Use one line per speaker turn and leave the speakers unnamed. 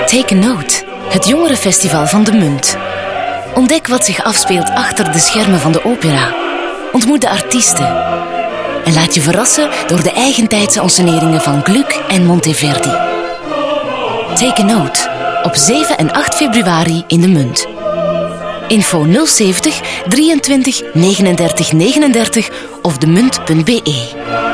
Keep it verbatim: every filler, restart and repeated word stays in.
Take a Note, het jongerenfestival van de Munt. Ontdek wat zich afspeelt achter de schermen van de opera. Ontmoet de artiesten. En laat je verrassen door de eigentijdse ensceneringen van Gluck en Monteverdi. Take a Note, op zeven en acht februari in de Munt. Info nul zeventig drieëntwintig negenendertig negenendertig of demunt punt be.